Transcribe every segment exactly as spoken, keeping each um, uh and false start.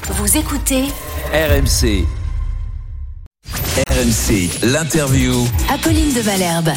Vous écoutez R M C. R M C, l'interview. Apolline de Malherbe.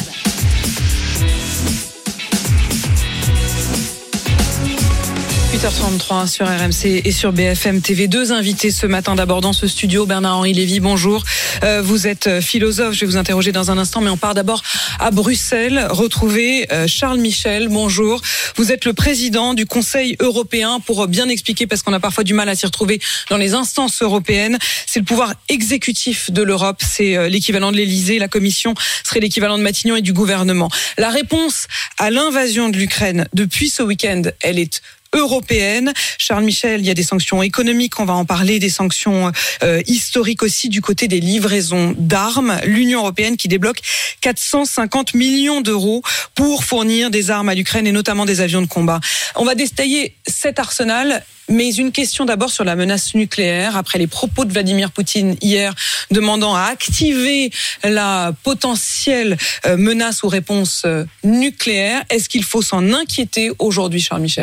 huit heures trente-trois sur R M C et sur B F M T V. Deux invités ce matin d'abord dans ce studio. Bernard-Henri Lévy, bonjour. Euh, vous êtes philosophe, je vais vous interroger dans un instant, mais on part d'abord à Bruxelles. Retrouver euh, Charles Michel, bonjour. Vous êtes le président du Conseil européen. Pour bien expliquer, parce qu'on a parfois du mal à s'y retrouver dans les instances européennes, c'est le pouvoir exécutif de l'Europe, c'est euh, l'équivalent de l'Élysée. La Commission serait l'équivalent de Matignon et du gouvernement. La réponse à l'invasion de l'Ukraine depuis ce week-end, elle est européenne. Charles Michel, il y a des sanctions économiques, on va en parler, des sanctions euh, historiques aussi du côté des livraisons d'armes. L'Union européenne qui débloque quatre cent cinquante millions d'euros pour fournir des armes à l'Ukraine et notamment des avions de combat. On va détailler cet arsenal, mais une question d'abord sur la menace nucléaire. Après les propos de Vladimir Poutine hier demandant à activer la potentielle euh, menace ou réponse euh, nucléaire, est-ce qu'il faut s'en inquiéter aujourd'hui, Charles Michel ?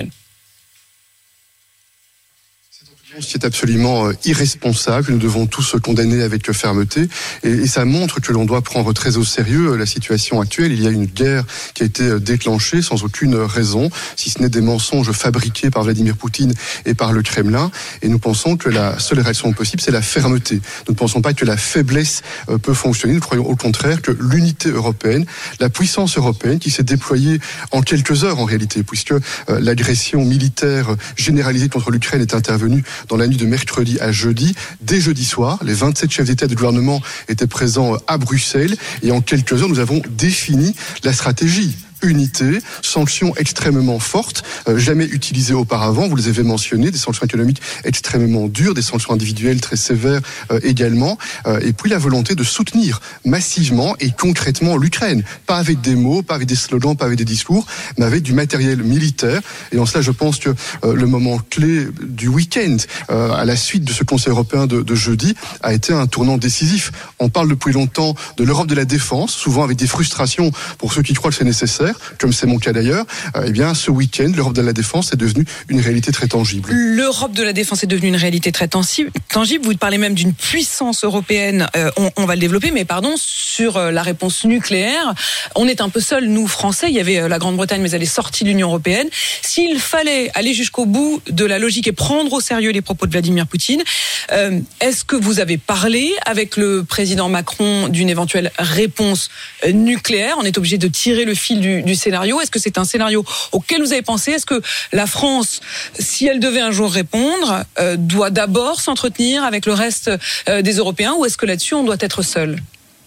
C'est absolument irresponsable. Nous devons tous se condamner avec fermeté. Et, et ça montre que l'on doit prendre très au sérieux la situation actuelle. Il y a une guerre qui a été déclenchée sans aucune raison, si ce n'est des mensonges fabriqués par Vladimir Poutine et par le Kremlin. Et nous pensons que la seule réaction possible, c'est la fermeté. Nous ne pensons pas que la faiblesse peut fonctionner. Nous croyons au contraire que l'unité européenne, la puissance européenne qui s'est déployée en quelques heures en réalité, puisque l'agression militaire généralisée contre l'Ukraine est intervenue dans la nuit de mercredi à jeudi. Dès jeudi soir, les vingt-sept chefs d'État et de gouvernement étaient présents à Bruxelles et en quelques heures, nous avons défini la stratégie. Unité, sanctions extrêmement fortes, euh, jamais utilisées auparavant, vous les avez mentionnées, des sanctions économiques extrêmement dures, des sanctions individuelles très sévères euh, également, euh, et puis la volonté de soutenir massivement et concrètement l'Ukraine, pas avec des mots, pas avec des slogans, pas avec des discours, mais avec du matériel militaire. Et en cela, je pense que euh, le moment clé du week-end, euh, à la suite de ce Conseil européen de, de jeudi, a été un tournant décisif. On parle depuis longtemps de l'Europe de la défense, souvent avec des frustrations pour ceux qui croient que c'est nécessaire, comme c'est mon cas d'ailleurs. Euh, eh bien, ce week-end, l'Europe de la défense est devenue une réalité très tangible. L'Europe de la défense est devenue une réalité très tangible. Vous parlez même d'une puissance européenne. Euh, on, on va le développer, mais pardon, sur euh, la réponse nucléaire, on est un peu seuls, nous Français. Il y avait euh, la Grande-Bretagne, mais elle est sortie de l'Union européenne. S'il fallait aller jusqu'au bout de la logique et prendre au sérieux les propos de Vladimir Poutine, euh, est-ce que vous avez parlé avec le président Macron d'une éventuelle réponse euh, nucléaire ? On est obligé de tirer le fil du du scénario. Est-ce que c'est un scénario auquel vous avez pensé ? Est-ce que la France, si elle devait un jour répondre, euh, doit d'abord s'entretenir avec le reste euh, des Européens, ou est-ce que là-dessus on doit être seul ?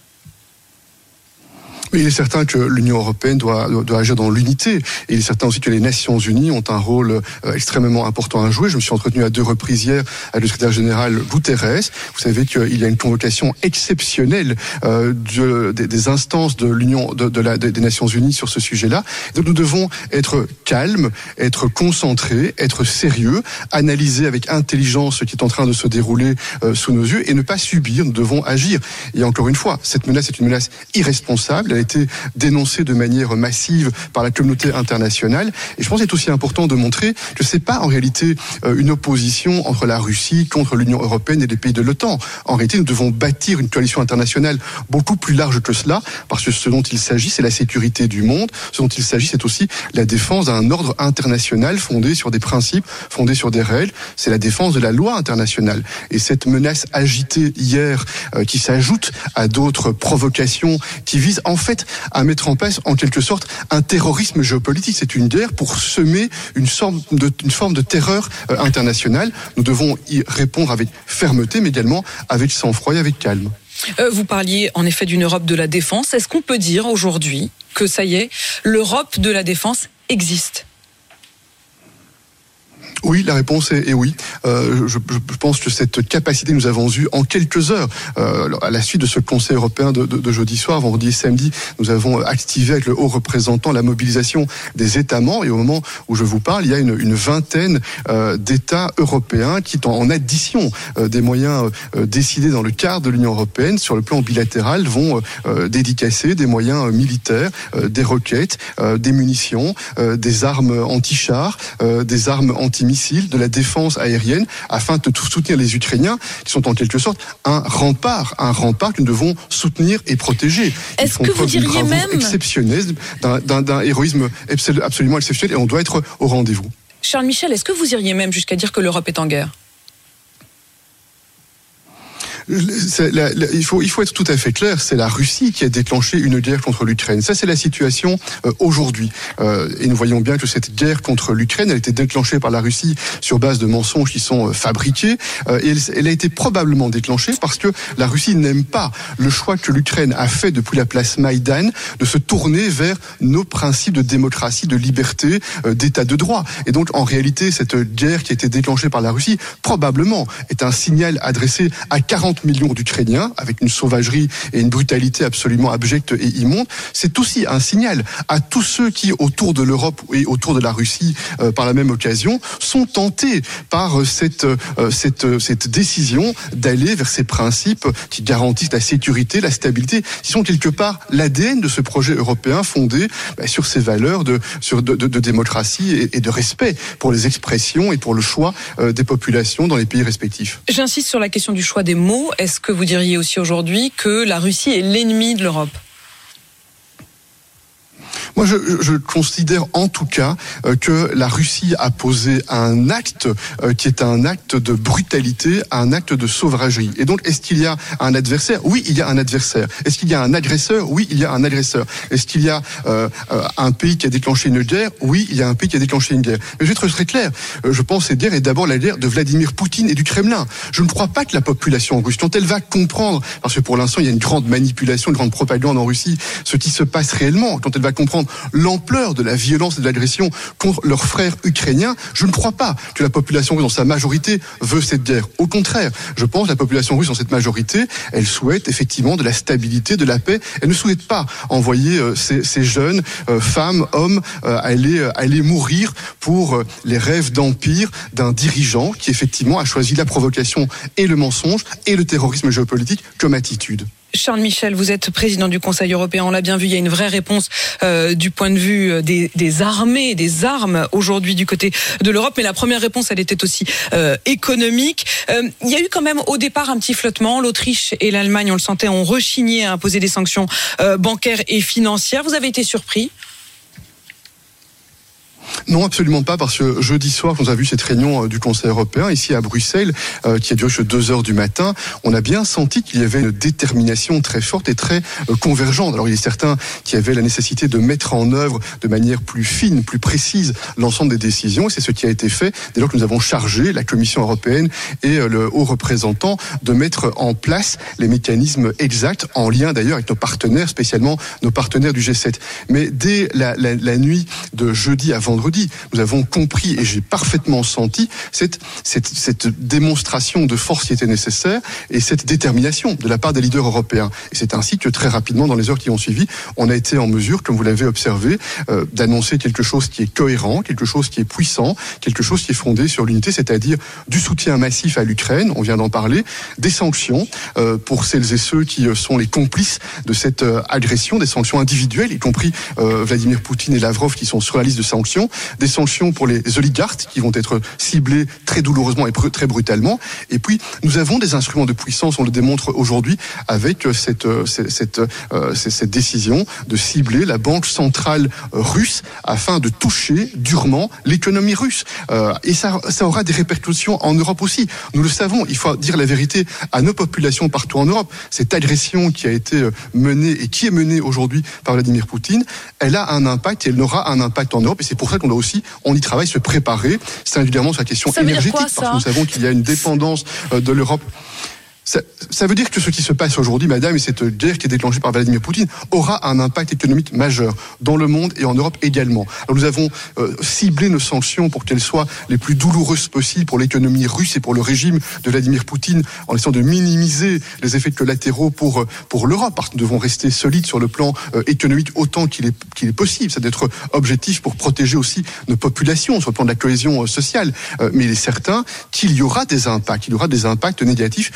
Mais il est certain que l'Union européenne doit, doit, doit agir dans l'unité. Et il est certain aussi que les Nations unies ont un rôle euh, extrêmement important à jouer. Je me suis entretenu à deux reprises hier avec le secrétaire général Guterres. Vous savez qu'il y a une convocation exceptionnelle euh, de, des, des instances de l'Union, de, de la, de, des Nations unies sur ce sujet-là. Donc nous devons être calmes, être concentrés, être sérieux, analyser avec intelligence ce qui est en train de se dérouler euh, sous nos yeux et ne pas subir. Nous devons agir. Et encore une fois, cette menace est une menace irresponsable. Elle a été dénoncée de manière massive par la communauté internationale. Et je pense qu'il est aussi important de montrer que c'est pas en réalité une opposition entre la Russie contre l'Union européenne et les pays de l'OTAN. En réalité, nous devons bâtir une coalition internationale beaucoup plus large que cela, parce que ce dont il s'agit, c'est la sécurité du monde. Ce dont il s'agit, c'est aussi la défense d'un ordre international fondé sur des principes, fondé sur des règles. C'est la défense de la loi internationale. Et cette menace agitée hier, euh, qui s'ajoute à d'autres provocations qui visent en fait à mettre en place en quelque sorte un terrorisme géopolitique. C'est une guerre pour semer une forme de, une forme de terreur euh, internationale. Nous devons y répondre avec fermeté, mais également avec sang-froid et avec calme. Euh, vous parliez en effet d'une Europe de la défense. Est-ce qu'on peut dire aujourd'hui que ça y est, l'Europe de la défense existe ? Oui, la réponse est, est oui. Euh, je, je pense que cette capacité nous avons eue en quelques heures. Euh, à la suite de ce Conseil européen de, de, de jeudi soir, vendredi et samedi, nous avons activé avec le haut représentant la mobilisation des États membres. Et au moment où je vous parle, il y a une, une vingtaine euh, d'États européens qui, en, en addition euh, des moyens euh, décidés dans le cadre de l'Union européenne, sur le plan bilatéral, vont euh, dédicacer des moyens militaires, euh, des roquettes, euh, des munitions, euh, des armes anti-chars, euh, des armes anti missiles, de la défense aérienne, afin de soutenir les Ukrainiens, qui sont en quelque sorte un rempart, un rempart que nous devons soutenir et protéger. Ils Est-ce que vous diriez même exceptionnel, d'un, d'un, d'un héroïsme absolument exceptionnel, et on doit être au rendez-vous. Charles Michel, est-ce que vous iriez même jusqu'à dire que l'Europe est en guerre ? C'est la, la, il faut il faut être tout à fait clair, c'est la Russie qui a déclenché une guerre contre l'Ukraine. Ça, c'est la situation euh, aujourd'hui. Euh, et nous voyons bien que cette guerre contre l'Ukraine, elle a été déclenchée par la Russie sur base de mensonges qui sont euh, fabriqués. Euh, et elle, elle a été probablement déclenchée parce que la Russie n'aime pas le choix que l'Ukraine a fait depuis la place Maïdan de se tourner vers nos principes de démocratie, de liberté, euh, d'état de droit. Et donc, en réalité, cette guerre qui a été déclenchée par la Russie, probablement, est un signal adressé à quarante millions d'Ukrainiens, avec une sauvagerie et une brutalité absolument abjecte et immonde. C'est aussi un signal à tous ceux qui, autour de l'Europe et autour de la Russie, euh, par la même occasion, sont tentés par cette, euh, cette, cette décision d'aller vers ces principes qui garantissent la sécurité, la stabilité, qui sont quelque part l'A D N de ce projet européen fondé bah, sur ces valeurs de, sur de, de, de démocratie et, et de respect pour les expressions et pour le choix euh, des populations dans les pays respectifs. J'insiste sur la question du choix des mots. Est-ce que vous diriez aussi aujourd'hui que la Russie est l'ennemi de l'Europe ? Moi, je, je considère en tout cas euh, que la Russie a posé un acte euh, qui est un acte de brutalité, un acte de sauvagerie. Et donc, est-ce qu'il y a un adversaire ? Oui, il y a un adversaire. Est-ce qu'il y a un agresseur ? Oui, il y a un agresseur. Est-ce qu'il y a euh, euh, un pays qui a déclenché une guerre ? Oui, il y a un pays qui a déclenché une guerre. Mais je vais être très clair. Euh, je pense que cette guerre est d'abord la guerre de Vladimir Poutine et du Kremlin. Je ne crois pas que la population russe, quand elle va comprendre, parce que pour l'instant, il y a une grande manipulation, une grande propagande en Russie, ce qui se passe réellement, quand elle va comprendre l'ampleur de la violence et de l'agression contre leurs frères ukrainiens, je ne crois pas que la population russe dans sa majorité veut cette guerre. Au contraire, je pense que la population russe dans cette majorité, elle souhaite effectivement de la stabilité, de la paix. Elle ne souhaite pas envoyer euh, ces, ces jeunes euh, femmes, hommes euh, aller, euh, aller mourir pour euh, les rêves d'empire d'un dirigeant qui effectivement a choisi la provocation et le mensonge et le terrorisme géopolitique comme attitude. Charles Michel, vous êtes président du Conseil européen, on l'a bien vu, il y a une vraie réponse euh, du point de vue des, des armées, des armes aujourd'hui du côté de l'Europe, mais la première réponse, elle était aussi euh, économique. Euh, il y a eu quand même au départ un petit flottement, l'Autriche et l'Allemagne, on le sentait, ont rechigné à imposer des sanctions euh, bancaires et financières. Vous avez été surpris ? Non, absolument pas, parce que jeudi soir, quand on a vu cette réunion du Conseil européen, ici à Bruxelles, euh, qui a duré jusqu'à deux heures du matin, on a bien senti qu'il y avait une détermination très forte et très euh, convergente. Alors, il est certain qu'il y avait la nécessité de mettre en œuvre de manière plus fine, plus précise, l'ensemble des décisions, et c'est ce qui a été fait dès lors que nous avons chargé la Commission européenne et euh, le haut représentant de mettre en place les mécanismes exacts, en lien d'ailleurs avec nos partenaires, spécialement nos partenaires du G sept. Mais dès la, la, la nuit de jeudi à vendredi, nous avons compris et j'ai parfaitement senti cette, cette, cette démonstration de force qui était nécessaire et cette détermination de la part des leaders européens. Et c'est ainsi que très rapidement, dans les heures qui ont suivi, on a été en mesure, comme vous l'avez observé, euh, d'annoncer quelque chose qui est cohérent, quelque chose qui est puissant, quelque chose qui est fondé sur l'unité, c'est-à-dire du soutien massif à l'Ukraine, on vient d'en parler, des sanctions euh, pour celles et ceux qui sont les complices de cette euh, agression, des sanctions individuelles, y compris euh, Vladimir Poutine et Lavrov qui sont sur la liste de sanctions, des sanctions pour les oligarques qui vont être ciblés très douloureusement et très brutalement. Et puis, nous avons des instruments de puissance, on le démontre aujourd'hui avec cette, cette, cette, euh, cette décision de cibler la banque centrale russe afin de toucher durement l'économie russe. Euh, et ça, ça aura des répercussions en Europe aussi. Nous le savons, il faut dire la vérité à nos populations partout en Europe. Cette agression qui a été menée et qui est menée aujourd'hui par Vladimir Poutine, elle a un impact et elle aura un impact en Europe. Et c'est pour ça qu'on doit aussi, on y travaille, se préparer, singulièrement sur la question ça veut énergétique, dire quoi, parce que nous savons qu'il y a une dépendance de l'Europe. Ça, ça veut dire que ce qui se passe aujourd'hui, madame, et cette guerre qui est déclenchée par Vladimir Poutine, aura un impact économique majeur dans le monde et en Europe également. Alors nous avons euh, ciblé nos sanctions pour qu'elles soient les plus douloureuses possibles pour l'économie russe et pour le régime de Vladimir Poutine, en essayant de minimiser les effets collatéraux pour pour l'Europe, parce que nous devons rester solides sur le plan euh, économique autant qu'il est qu'il est possible. C'est d'être objectif pour protéger aussi nos populations sur le plan de la cohésion euh, sociale. Euh, mais il est certain qu'il y aura des impacts, il y aura des impacts négatifs que nous devons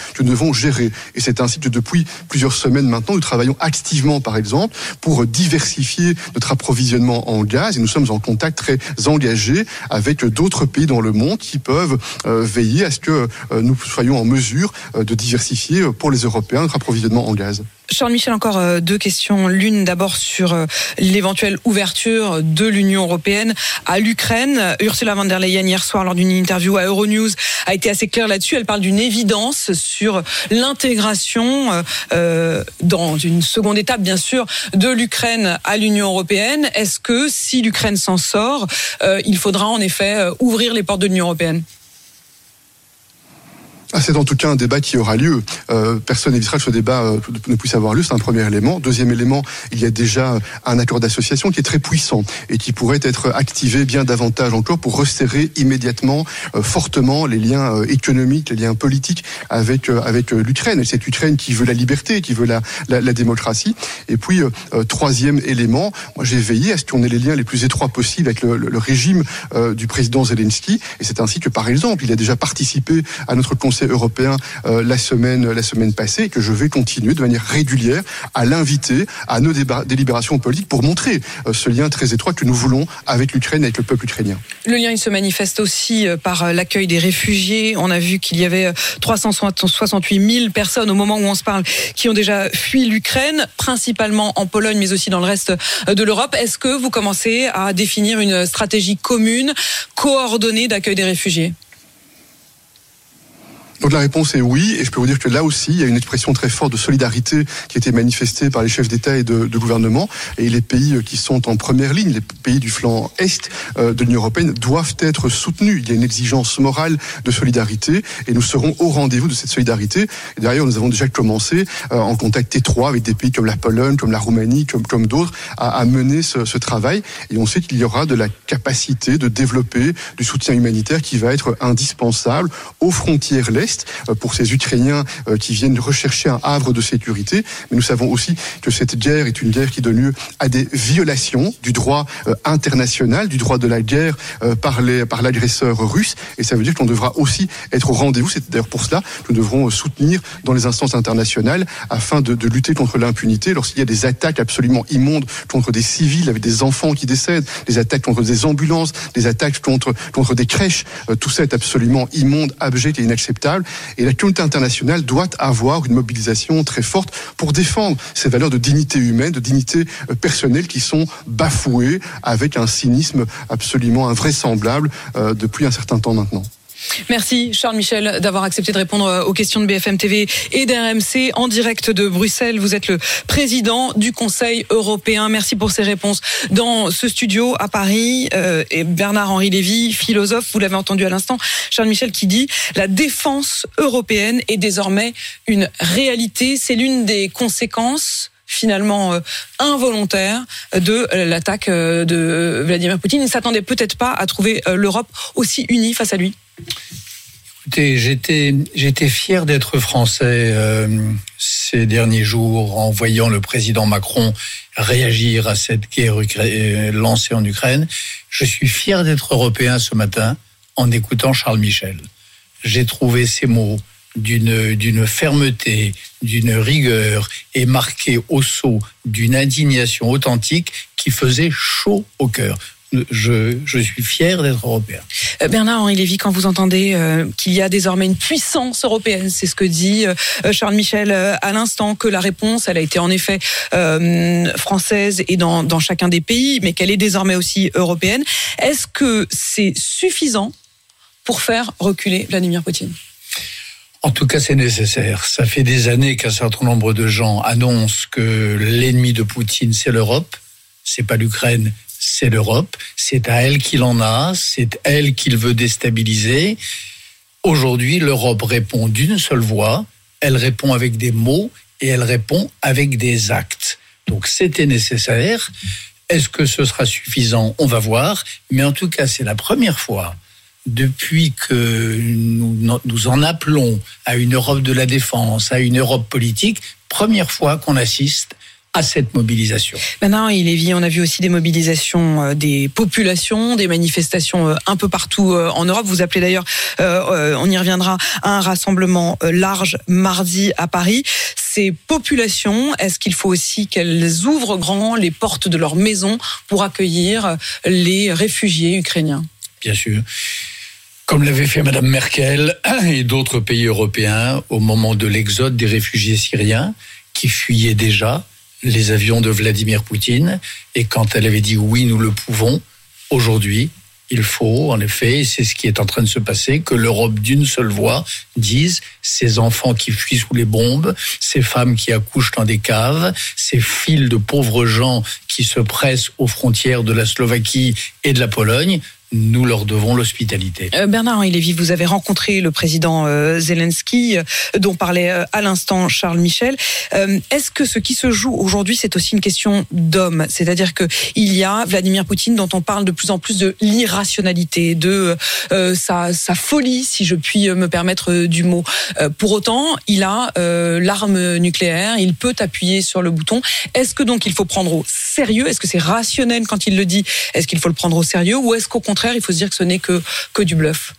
devons gérer. Et c'est ainsi que depuis plusieurs semaines maintenant, nous travaillons activement, par exemple, pour diversifier notre approvisionnement en gaz. Et nous sommes en contact très engagé avec d'autres pays dans le monde qui peuvent euh, veiller à ce que euh, nous soyons en mesure euh, de diversifier euh, pour les Européens notre approvisionnement en gaz. Charles Michel, encore euh, deux questions. L'une d'abord sur euh, l'éventuelle ouverture de l'Union européenne à l'Ukraine. Ursula von der Leyen, hier soir, lors d'une interview à Euronews, a été assez claire là-dessus. Elle parle d'une évidence sur l'intégration, euh, dans une seconde étape, bien sûr, de l'Ukraine à l'Union européenne. Est-ce que, si l'Ukraine s'en sort, euh, il faudra en effet euh, ouvrir les portes de l'Union européenne ? Ah, c'est en tout cas un débat qui aura lieu. Euh, personne n'évitera que ce débat euh, ne puisse avoir lieu, c'est un premier élément. Deuxième élément, il y a déjà un accord d'association qui est très puissant et qui pourrait être activé bien davantage encore pour resserrer immédiatement, euh, fortement les liens euh, économiques, les liens politiques avec euh, avec euh, l'Ukraine. Et c'est l'Ukraine qui veut la liberté, qui veut la la, la démocratie. Et puis euh, euh, troisième élément, moi j'ai veillé à ce qu'on ait les liens les plus étroits possibles avec le, le, le régime euh, du président Zelensky. Et c'est ainsi que, par exemple, il a déjà participé à notre Conseil européen euh, la semaine la semaine passée, et que je vais continuer de manière régulière à l'inviter à nos déba- délibérations politiques pour montrer euh, ce lien très étroit que nous voulons avec l'Ukraine, avec le peuple ukrainien. Le lien, il se manifeste aussi par l'accueil des réfugiés. On a vu qu'il y avait trois cent soixante-huit mille personnes au moment où on se parle qui ont déjà fui l'Ukraine, principalement en Pologne, mais aussi dans le reste de l'Europe. Est-ce que vous commencez à définir une stratégie commune, coordonnée d'accueil des réfugiés ? Donc la réponse est oui, et je peux vous dire que là aussi, il y a une expression très forte de solidarité qui a été manifestée par les chefs d'État et de, de gouvernement, et les pays qui sont en première ligne, les pays du flanc Est de l'Union européenne, doivent être soutenus. Il y a une exigence morale de solidarité, et nous serons au rendez-vous de cette solidarité. Et d'ailleurs, nous avons déjà commencé, euh, en contact étroit avec des pays comme la Pologne, comme la Roumanie, comme, comme d'autres, à, à mener ce, ce travail, et on sait qu'il y aura de la capacité de développer du soutien humanitaire qui va être indispensable aux frontières l'Est, pour ces Ukrainiens qui viennent rechercher un havre de sécurité. Mais nous savons aussi que cette guerre est une guerre qui donne lieu à des violations du droit international, du droit de la guerre par, les, par l'agresseur russe. Et ça veut dire qu'on devra aussi être au rendez-vous. C'est d'ailleurs pour cela que nous devrons soutenir dans les instances internationales afin de, de lutter contre l'impunité lorsqu'il y a des attaques absolument immondes contre des civils avec des enfants qui décèdent, des attaques contre des ambulances, des attaques contre, contre des crèches. Tout ça est absolument immonde, abject et inacceptable. Et la communauté internationale doit avoir une mobilisation très forte pour défendre ces valeurs de dignité humaine, de dignité personnelle qui sont bafouées avec un cynisme absolument invraisemblable euh, depuis un certain temps maintenant. Merci Charles Michel d'avoir accepté de répondre aux questions de B F M T V et d'R M C en direct de Bruxelles. Vous êtes le président du Conseil européen. Merci pour ces réponses. Dans ce studio à Paris, euh, et Bernard-Henri Lévy, philosophe, vous l'avez entendu à l'instant, Charles Michel qui dit « La défense européenne est désormais une réalité ». C'est l'une des conséquences finalement euh, involontaire de euh, l'attaque euh, de Vladimir Poutine. Il ne s'attendait peut-être pas à trouver euh, l'Europe aussi unie face à lui. Écoutez, j'étais, j'étais fier d'être français euh, ces derniers jours en voyant le président Macron réagir à cette guerre ukra- lancée en Ukraine. Je suis fier d'être européen ce matin en écoutant Charles Michel. J'ai trouvé ces mots d'une, d'une fermeté, d'une rigueur et marqué au sceau d'une indignation authentique qui faisait chaud au cœur. Je, je suis fier d'être européen. Bernard-Henri Lévy, quand vous entendez euh, qu'il y a désormais une puissance européenne, c'est ce que dit euh, Charles Michel euh, à l'instant, que la réponse, elle a été en effet euh, française et dans, dans chacun des pays, mais qu'elle est désormais aussi européenne. Est-ce que c'est suffisant pour faire reculer Vladimir Poutine ? En tout cas, c'est nécessaire. Ça fait des années qu'un certain nombre de gens annoncent que l'ennemi de Poutine, c'est l'Europe. C'est pas l'Ukraine, c'est l'Europe. C'est à elle qu'il en a. C'est elle qu'il veut déstabiliser. Aujourd'hui, l'Europe répond d'une seule voix. Elle répond avec des mots et elle répond avec des actes. Donc, c'était nécessaire. Est-ce que ce sera suffisant ? On va voir. Mais en tout cas, c'est la première fois depuis que nous, nous en appelons à une Europe de la défense, à une Europe politique, première fois qu'on assiste à cette mobilisation. Maintenant, il est vie. On a vu aussi des mobilisations euh, des populations, des manifestations euh, un peu partout euh, en Europe. Vous appelez d'ailleurs, euh, euh, on y reviendra, à un rassemblement euh, large mardi à Paris. Ces populations, est-ce qu'il faut aussi qu'elles ouvrent grand les portes de leur maison pour accueillir les réfugiés ukrainiens ? Bien sûr. Comme l'avait fait Madame Merkel et d'autres pays européens au moment de l'exode des réfugiés syriens qui fuyaient déjà les avions de Vladimir Poutine. Et quand elle avait dit oui, nous le pouvons, aujourd'hui, il faut, en effet, et c'est ce qui est en train de se passer, que l'Europe d'une seule voix dise ces enfants qui fuient sous les bombes, ces femmes qui accouchent dans des caves, ces files de pauvres gens qui se pressent aux frontières de la Slovaquie et de la Pologne, nous leur devons l'hospitalité. Euh, Bernard-Henri Lévy, vous avez rencontré le président euh, Zelensky, euh, dont parlait euh, à l'instant Charles Michel. Euh, est-ce que ce qui se joue aujourd'hui, c'est aussi une question d'homme ? C'est-à-dire que il y a Vladimir Poutine, dont on parle de plus en plus de l'irrationalité, de euh, sa, sa folie, si je puis me permettre du mot. Euh, pour autant, il a euh, l'arme nucléaire, il peut appuyer sur le bouton. Est-ce que donc il faut prendre au sérieux ? Est-ce que c'est rationnel quand il le dit ? Est-ce qu'il faut le prendre au sérieux ? Ou est-ce qu'au contraire, il faut se dire que ce n'est que, que du bluff?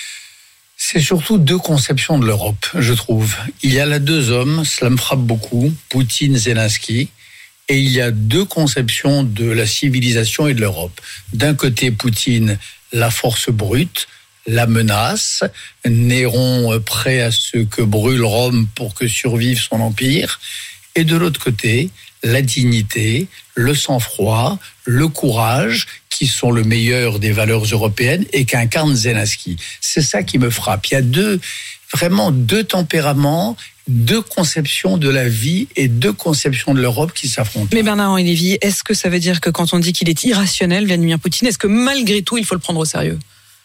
C'est surtout deux conceptions de l'Europe, je trouve. Il y a là deux hommes, cela me frappe beaucoup, Poutine, Zelensky, et il y a deux conceptions de la civilisation et de l'Europe. D'un côté, Poutine, la force brute, la menace, Néron prêt à ce que brûle Rome pour que survive son empire, et de l'autre côté, la dignité, le sang-froid, le courage, qui sont le meilleur des valeurs européennes et qu'incarne Zelensky. C'est ça qui me frappe. Il y a deux, vraiment deux tempéraments, deux conceptions de la vie et deux conceptions de l'Europe qui s'affrontent. Mais Bernard-Henri Lévy, est-ce que ça veut dire que quand on dit qu'il est irrationnel, Vladimir Poutine, est-ce que malgré tout, il faut le prendre au sérieux ?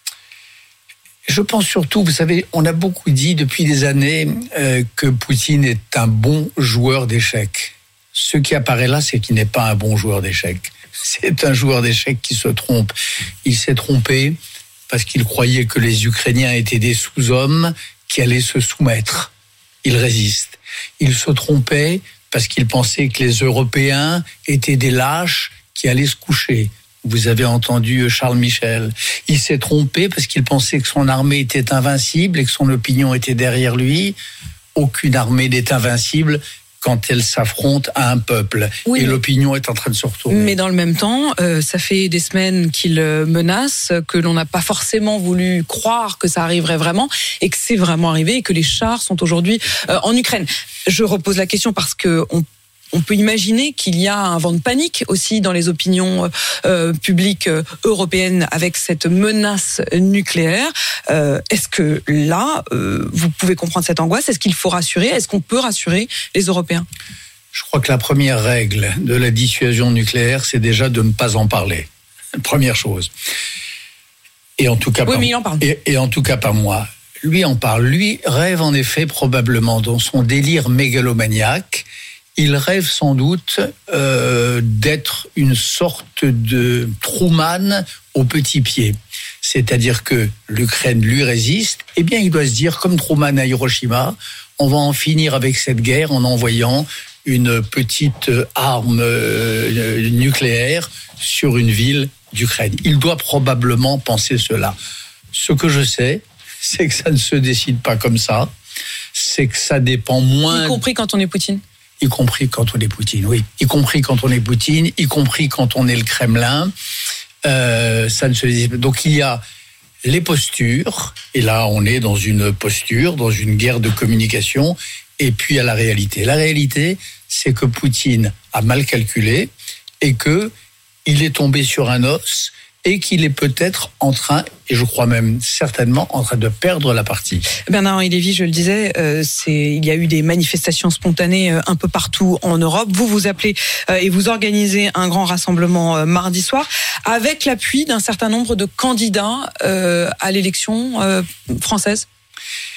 Je pense surtout, vous savez, on a beaucoup dit depuis des années euh, que Poutine est un bon joueur d'échecs. Ce qui apparaît là, c'est qu'il n'est pas un bon joueur d'échecs. C'est un joueur d'échecs qui se trompe. Il s'est trompé parce qu'il croyait que les Ukrainiens étaient des sous-hommes qui allaient se soumettre. Il résiste. Il se trompait parce qu'il pensait que les Européens étaient des lâches qui allaient se coucher. Vous avez entendu Charles Michel. Il s'est trompé parce qu'il pensait que son armée était invincible et que son opinion était derrière lui. Aucune armée n'est invincible quand elle s'affronte à un peuple. Oui, et l'opinion est en train de se retourner. Mais dans le même temps, euh, ça fait des semaines qu'il menace, que l'on n'a pas forcément voulu croire que ça arriverait vraiment, et que c'est vraiment arrivé, et que les chars sont aujourd'hui euh, en Ukraine. Je repose la question parce que on On peut imaginer qu'il y a un vent de panique aussi dans les opinions euh, publiques euh, européennes avec cette menace nucléaire. Euh, est-ce que là, euh, vous pouvez comprendre cette angoisse ? Est-ce qu'il faut rassurer ? Est-ce qu'on peut rassurer les Européens ? Je crois que la première règle de la dissuasion nucléaire, c'est déjà de ne pas en parler. Première chose. Et en tout cas, oui, pas, mais il en parle. Et, et en tout cas pas moi. Lui en parle. Lui rêve en effet probablement dans son délire mégalomaniaque. Il rêve sans doute euh, d'être une sorte de Truman au petit pied. C'est-à-dire que l'Ukraine lui résiste. Eh bien, il doit se dire, comme Truman à Hiroshima, on va en finir avec cette guerre en envoyant une petite arme euh, nucléaire sur une ville d'Ukraine. Il doit probablement penser cela. Ce que je sais, c'est que ça ne se décide pas comme ça. C'est que ça dépend moins... Y compris quand on est Poutine ? Y compris quand on est Poutine, oui. Y compris quand on est Poutine, y compris quand on est le Kremlin. Euh, ça ne se dit pas. Donc il y a les postures, et là on est dans une posture, dans une guerre de communication, et puis il y a la réalité. La réalité, c'est que Poutine a mal calculé, et que il est tombé sur un os, et qu'il est peut-être en train, et je crois même certainement, en train de perdre la partie. Bernard-Henri Lévy, je le disais, euh, c'est, il y a eu des manifestations spontanées euh, un peu partout en Europe. Vous vous appelez euh, et vous organisez un grand rassemblement euh, mardi soir, avec l'appui d'un certain nombre de candidats euh, à l'élection euh, française.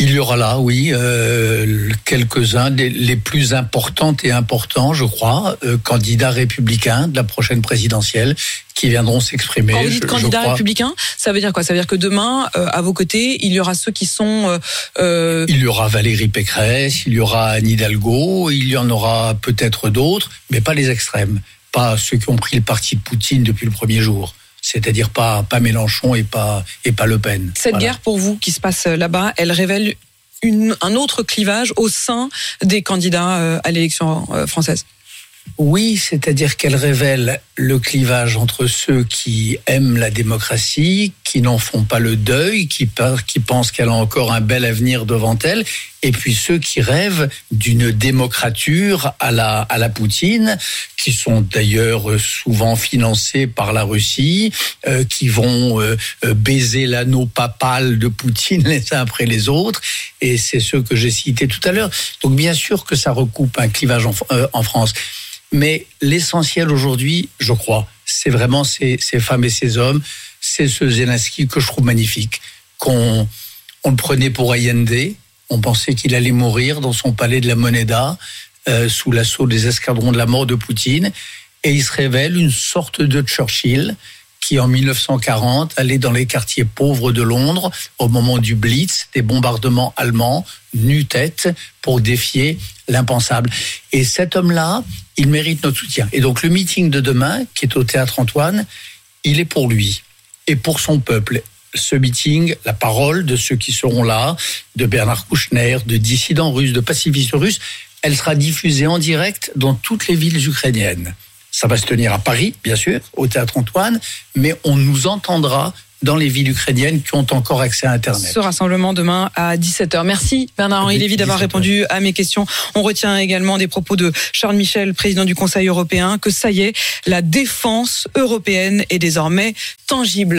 Il y aura là, oui, euh, quelques-uns des les plus importants et importants, je crois, euh, candidats républicains de la prochaine présidentielle qui viendront s'exprimer. Quand vous dites je, candidats je républicains, ça veut dire quoi? Ça veut dire que demain, euh, à vos côtés, il y aura ceux qui sont... Euh, euh... Il y aura Valérie Pécresse, il y aura Anne Hidalgo, il y en aura peut-être d'autres, mais pas les extrêmes, pas ceux qui ont pris le parti de Poutine depuis le premier jour. C'est-à-dire pas, pas Mélenchon et pas, et pas Le Pen. Cette voilà. guerre, pour vous, qui se passe là-bas, elle révèle une, un autre clivage au sein des candidats euh, à l'élection euh, française. Oui, c'est-à-dire qu'elle révèle le clivage entre ceux qui aiment la démocratie, qui n'en font pas le deuil, qui, qui pensent qu'elle a encore un bel avenir devant elle, et puis ceux qui rêvent d'une démocrature à la, à la Poutine, qui sont d'ailleurs souvent financés par la Russie, euh, qui vont euh, baiser l'anneau papal de Poutine les uns après les autres, et c'est ceux que j'ai cités tout à l'heure. Donc bien sûr que ça recoupe un clivage en, euh, en France. Mais l'essentiel aujourd'hui, je crois, c'est vraiment ces, ces femmes et ces hommes, c'est ce Zelensky que je trouve magnifique, qu'on on le prenait pour Allende, on pensait qu'il allait mourir dans son palais de la Moneda, euh, sous l'assaut des escadrons de la mort de Poutine, et il se révèle une sorte de Churchill qui, en mille neuf cent quarante, allait dans les quartiers pauvres de Londres au moment du Blitz, des bombardements allemands, nu-tête, pour défier l'impensable. Et cet homme-là, il mérite notre soutien. Et donc le meeting de demain, qui est au Théâtre Antoine, il est pour lui et pour son peuple. Ce meeting, la parole de ceux qui seront là, de Bernard Kouchner, de dissidents russes, de pacifistes russes, elle sera diffusée en direct dans toutes les villes ukrainiennes. Ça va se tenir à Paris, bien sûr, au Théâtre Antoine, mais on nous entendra dans les villes ukrainiennes qui ont encore accès à Internet. Ce rassemblement demain à dix-sept heures. Merci Bernard-Henri Lévy d'avoir répondu à mes questions. On retient également des propos de Charles Michel, président du Conseil européen, que ça y est, la défense européenne est désormais tangible.